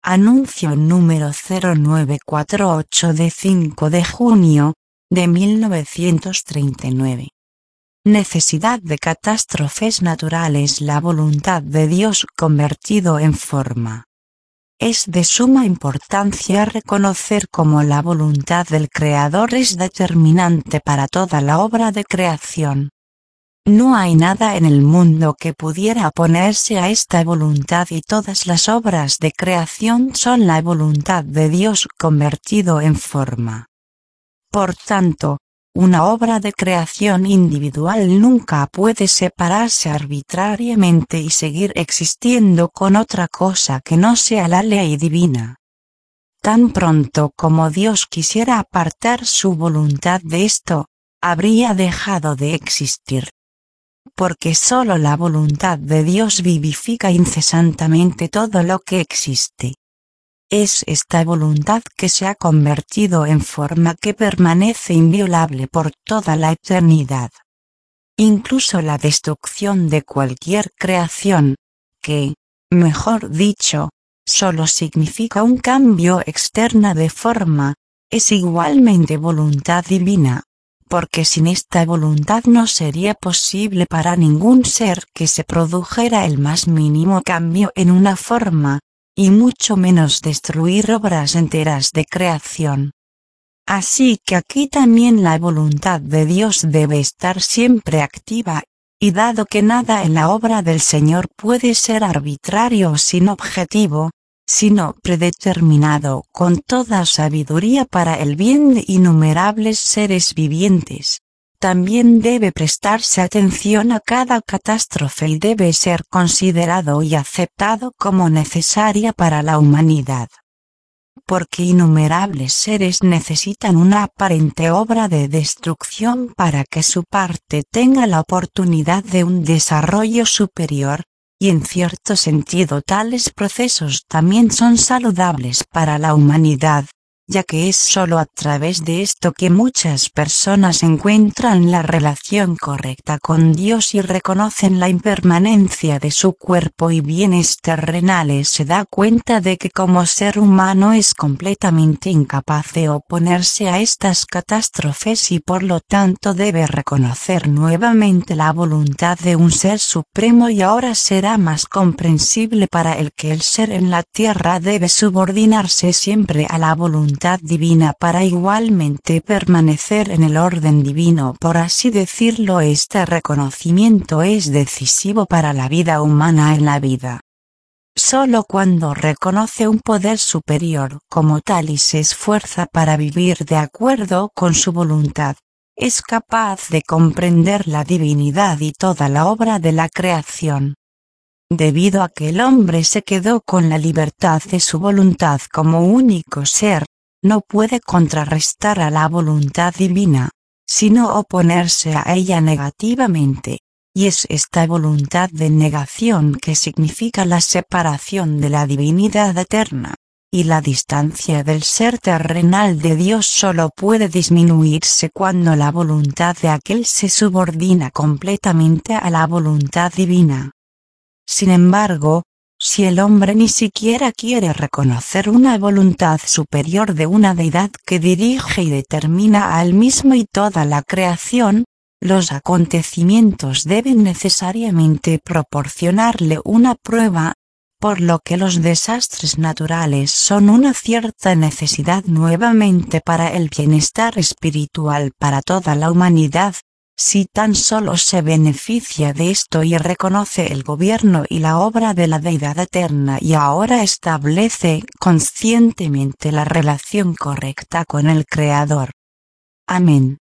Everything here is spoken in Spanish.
Anuncio número 0948 de 5 de junio de 1939. Necesidad de catástrofes naturales. La voluntad de Dios convertido en forma. Es de suma importancia reconocer cómo la voluntad del Creador es determinante para toda la obra de creación. No hay nada en el mundo que pudiera oponerse a esta voluntad y todas las obras de creación son la voluntad de Dios convertido en forma. Por tanto, una obra de creación individual nunca puede separarse arbitrariamente y seguir existiendo con otra cosa que no sea la ley divina. Tan pronto como Dios quisiera apartar su voluntad de esto, habría dejado de existir. Porque sólo la voluntad de Dios vivifica incesantemente todo lo que existe. Es esta voluntad que se ha convertido en forma que permanece inviolable por toda la eternidad. Incluso la destrucción de cualquier creación, que, mejor dicho, solo significa un cambio externo de forma, es igualmente voluntad divina. Porque sin esta voluntad no sería posible para ningún ser que se produjera el más mínimo cambio en una forma, y mucho menos destruir obras enteras de creación. Así que aquí también la voluntad de Dios debe estar siempre activa, y dado que nada en la obra del Señor puede ser arbitrario o sin objetivo, sino predeterminado con toda sabiduría para el bien de innumerables seres vivientes. También debe prestarse atención a cada catástrofe y debe ser considerado y aceptado como necesaria para la humanidad. Porque innumerables seres necesitan una aparente obra de destrucción para que su parte tenga la oportunidad de un desarrollo superior. Y en cierto sentido tales procesos también son saludables para la humanidad, ya que es sólo a través de esto que muchas personas encuentran la relación correcta con Dios y reconocen la impermanencia de su cuerpo y bienes terrenales. Se da cuenta de que como ser humano es completamente incapaz de oponerse a estas catástrofes y por lo tanto debe reconocer nuevamente la voluntad de un ser supremo y ahora será más comprensible para él que el ser en la tierra debe subordinarse siempre a la voluntad divina para igualmente permanecer en el orden divino. Por así decirlo, este reconocimiento es decisivo para la vida humana en la vida. Solo cuando reconoce un poder superior como tal y se esfuerza para vivir de acuerdo con su voluntad, es capaz de comprender la divinidad y toda la obra de la creación. Debido a que el hombre se quedó con la libertad de su voluntad como único ser, no puede contrarrestar a la voluntad divina, sino oponerse a ella negativamente, y es esta voluntad de negación que significa la separación de la divinidad eterna, y la distancia del ser terrenal de Dios solo puede disminuirse cuando la voluntad de aquel se subordina completamente a la voluntad divina. Sin embargo, si el hombre ni siquiera quiere reconocer una voluntad superior de una deidad que dirige y determina al mismo y toda la creación, los acontecimientos deben necesariamente proporcionarle una prueba, por lo que los desastres naturales son una cierta necesidad nuevamente para el bienestar espiritual para toda la humanidad. Si tan solo se beneficia de esto y reconoce el gobierno y la obra de la deidad eterna y ahora establece conscientemente la relación correcta con el Creador. Amén.